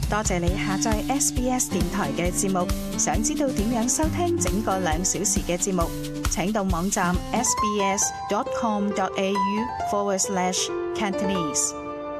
多謝你下載 SBS 電台嘅節目。想知道點樣收聽整個2小時嘅節目，請到網站 sbs.com.au/Cantonese。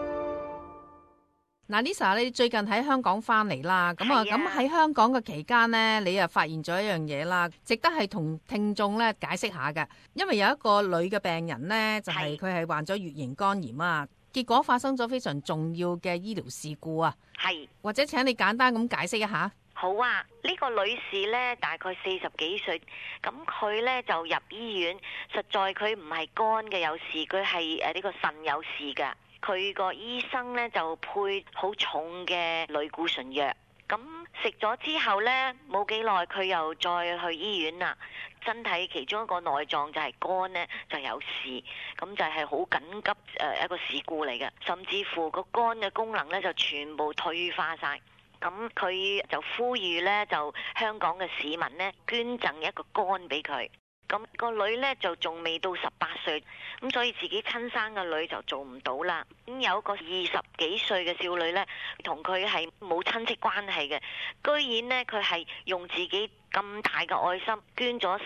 嗱 ，Lisa， 你最近喺香港翻嚟啦，咁喺香港嘅期間呢，你又發現咗一樣嘢啦，值得係同聽眾咧解釋下嘅。因為有一個女嘅病人呢，就係佢係患咗乙型肝炎啊。結果發生咗非常重要嘅醫療事故啊！ 係， 或者請你簡單咁解釋一下。 好啊，呢個女士呢，大概40幾歲，咁佢呢就入醫院，實在佢唔係肝嘅有事，佢係呢個腎有事噶。佢個醫生呢就配好重嘅類固醇藥，咁食咗之後呢，冇幾耐佢又再去醫院啦。身體其中一個內臟就係肝呢就有事，咁就係好緊急一個事故嚟嘅，甚至乎個肝嘅功能呢就全部退化晒。咁佢就呼籲呢，就香港嘅市民呢捐贈一個肝俾佢。咁個女呢就仲未到18歲，咁所以自己親生嘅女就做唔到啦。咁有個20幾歲嘅少女呢，同佢係冇親戚關係嘅，居然呢，佢係用自己咁大嘅愛心捐咗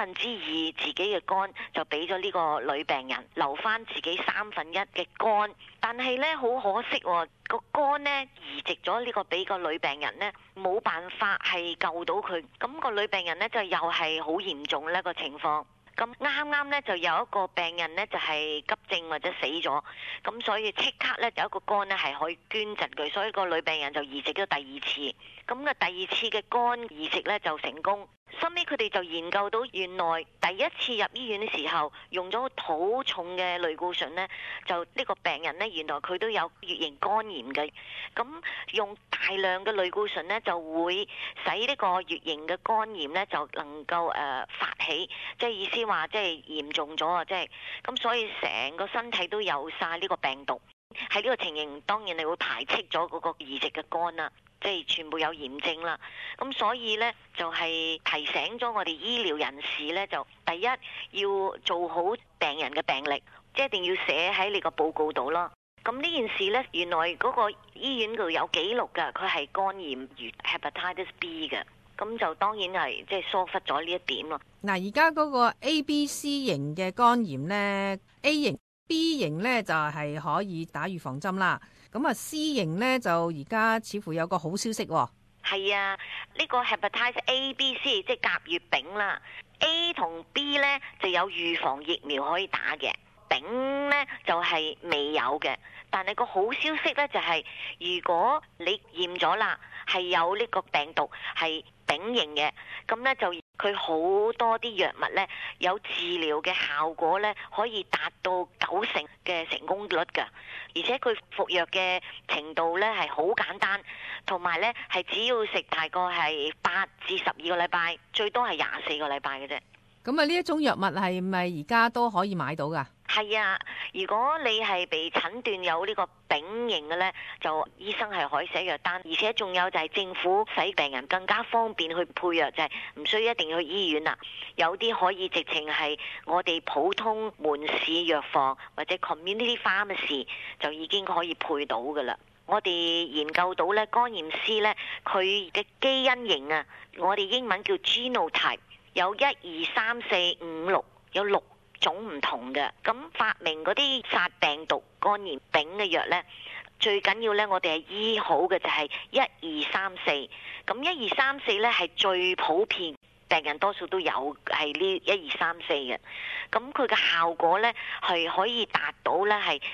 2/3自己嘅肝，就俾咗呢個女病人，留翻自己1/3嘅肝。但係呢，好可惜喎，個肝呢移植咗呢個俾個女病人呢，冇辦法係救到佢。咁個女病人呢，就又係好嚴重呢個情況。咁啱啱呢，就有一個病人呢，就係急症或者死咗，咁所以即刻呢，有一個肝呢係可以捐贈佢，所以個女病人就移植咗第2次。咁嘅第2次嘅肝移植呢，就成功。後尾佢哋就研究到，原來第1次入醫院嘅時候用咗好重嘅類固醇呢，就呢個病人呢，原來佢都有乙型肝炎嘅。咁用大量嘅類固醇呢，就會使呢個乙型嘅肝炎呢，就能夠發起，即係意思話即係嚴重咗啊！即係咁，所以成個身體都有晒呢個病毒。喺呢個情形，當然你會排斥咗嗰個移植嘅肝啦，即係全部有炎症啦。咁所以呢，就係提醒咗我哋醫療人士呢，就第一要做好病人嘅病歷，即係一定要寫喺你個報告度咯。咁呢件事呢，原來嗰個醫院度有記錄㗎，佢係肝炎乙 Hepatitis B 嘅，咁就當然係即係疏忽咗呢一點咯。 嗱，而家嗰個 A、B、C 型嘅肝炎呢， A 型、B 型呢就係可以打預防針啦。咁啊 C 型呢就而家似乎有個好消息喎。 係啊，呢個 Hepatitis A、B、C 即係甲、乙、丙啦。A 同 B 呢就有預防疫苗可以打嘅，丙呢就係未有嘅。但係個好消息呢，就係如果你驗咗啦，係有呢個病毒係丙型嘅，咁呢就佢好多啲藥物呢，有治療嘅效果呢，可以達到90%嘅成功率㗎，而且佢服藥嘅程度呢係好簡單，同埋呢係只要食大概係8至12個禮拜，最多係24個禮拜嘅啫。 咁啊，呢一種藥物係咪而家都可以買到㗎？ 係啊，如果你係被診斷有呢個丙型嘅呢，就醫生係可以寫藥單，而且仲有就係政府使病人更加方便去配藥，就係唔需要一定要去醫院啦。有啲可以直情係我哋普通門市藥房或者 community pharmacy 就已經可以配到㗎啦。我哋研究到呢，肝炎 C 呢，佢嘅基因型啊，我哋英文叫 genotype， 有1、2、3、4、5、6，有6種唔同嘅。咁發明嗰啲殺病毒肝炎丙嘅藥呢，最緊要呢，我哋係醫好嘅就係1、2、3、4。咁1、2、3、4呢係最普遍，病人多數都有係呢1、2、3、4嘅。咁佢嘅效果呢，係可以達到呢係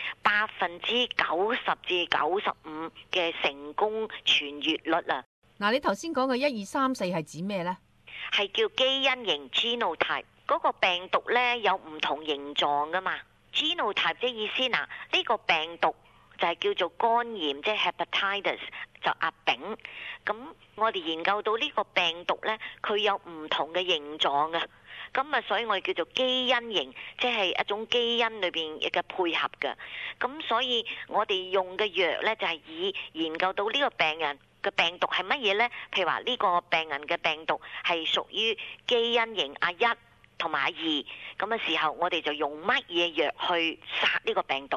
90%至95%嘅成功痊癒率啊！ 嗱，你頭先講嘅1、2、3、4係指咩呢？ 係叫基因型 genotype。嗰個病毒呢有唔同形狀噶嘛 ，genotype 即意思嗱，呢個病毒就係叫做肝炎，即係 hepatitis 就阿丙。咁我哋研究到呢個病毒呢，佢有唔同嘅形狀嘅，咁啊，所以我哋叫做基因型，即係一種基因裏邊嘅配合嘅。咁所以我哋用嘅藥呢，就係以研究到呢個病人嘅病毒係乜嘢呢？譬如話呢個病人嘅病毒係屬於基因型阿1同埋阿2，咁嘅時候我哋就用乜嘢藥去殺呢個病毒？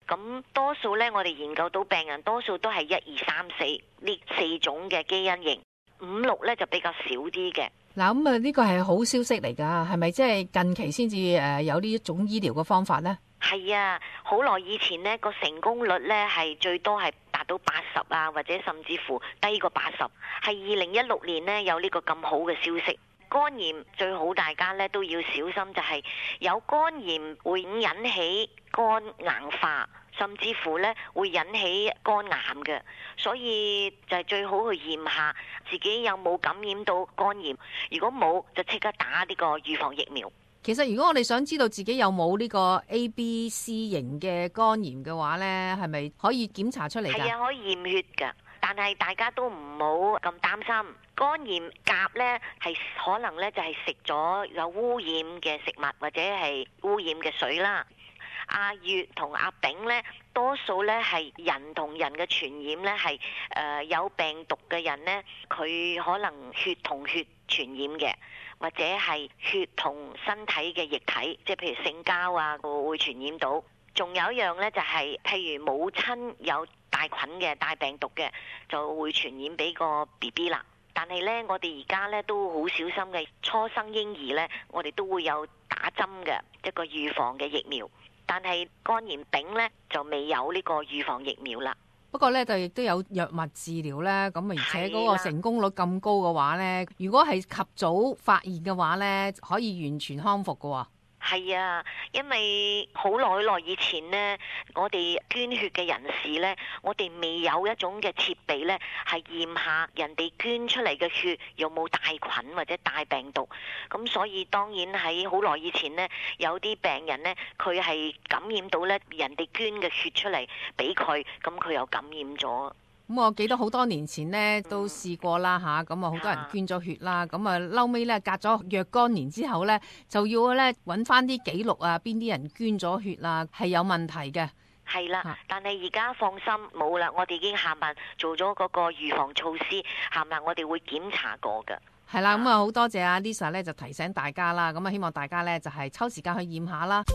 咁多數咧，我哋研究到病人多數都係1、2、3、4呢4種嘅基因型，5、6咧就比較少啲嘅。 嗱，咁啊呢個係好消息嚟㗎，係咪即係近期先至有呢一種醫療嘅方法呢？ 係啊，好耐以前呢個成功率咧係最多係達到80啊，或者甚至乎低過80。係2016年呢有呢個咁好嘅消息。肝炎最好大家咧都要小心，就係有肝炎會引起肝硬化，甚至乎咧會引起肝癌嘅，所以就係最好去驗下自己有冇感染到肝炎。如果冇，就即刻打呢個預防疫苗。 其實如果我哋想知道自己有冇呢個 A、B、C 型嘅肝炎嘅話呢，係咪可以檢查出嚟㗎？ 係啊，可以驗血㗎。但係大家都唔好咁擔心，肝炎甲呢係可能呢就係食咗有污染嘅食物或者係污染嘅水啦。阿乙同阿丙呢，多數呢係人同人嘅傳染呢係有病毒嘅人呢，佢可能血同血傳染嘅，或者係血同身體嘅液體，即係譬如性交啊會傳染到。仲有一樣呢，就係譬如母親有帶菌嘅帶病毒嘅，就會傳染俾個 BB 啦。但係呢，我哋而家呢都好小心嘅，初生嬰兒呢，我哋都會有打針嘅一個預防嘅疫苗。但係肝炎丙呢，就未有呢個預防疫苗啦。 不過呢，就亦都有藥物治療呢。咁而且嗰個成功率咁高嘅話呢，如果係及早發現嘅話呢，可以完全康復㗎喎。 係啊，因為好耐以前呢，我哋捐血嘅人士呢，我哋未有一種嘅設備呢，係驗下人哋捐出嚟嘅血有冇帶菌或者帶病毒。咁所以當然喺好耐以前呢，有啲病人呢，佢係感染到呢人哋捐嘅血出嚟俾佢，咁佢又感染咗。 咁我記得好多年前呢都試過啦嚇，咁啊好多人捐咗血啦，咁啊嬲尾咧隔咗若干年之後咧，就要咧揾翻啲記錄啊，邊啲人捐咗血啊係有問題嘅。 係啦，但係而家放心冇啦，我哋已經下晚做咗嗰個預防措施，下晚我哋會檢查過㗎。 係啦，咁啊好多謝阿 Lisa 咧就提醒大家啦，咁啊希望大家咧就係抽時間去驗下啦。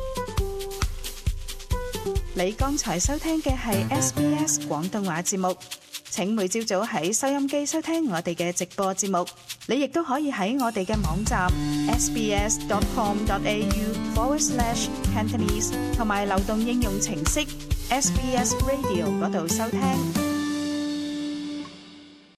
你剛才收聽嘅係 SBS 廣東話節目，請每朝早喺收音機收聽我哋嘅直播節目。你亦都可以喺我哋嘅網站 sbs.com.au/Cantonese 同埋流動應用程式 SBS Radio 嗰度收聽。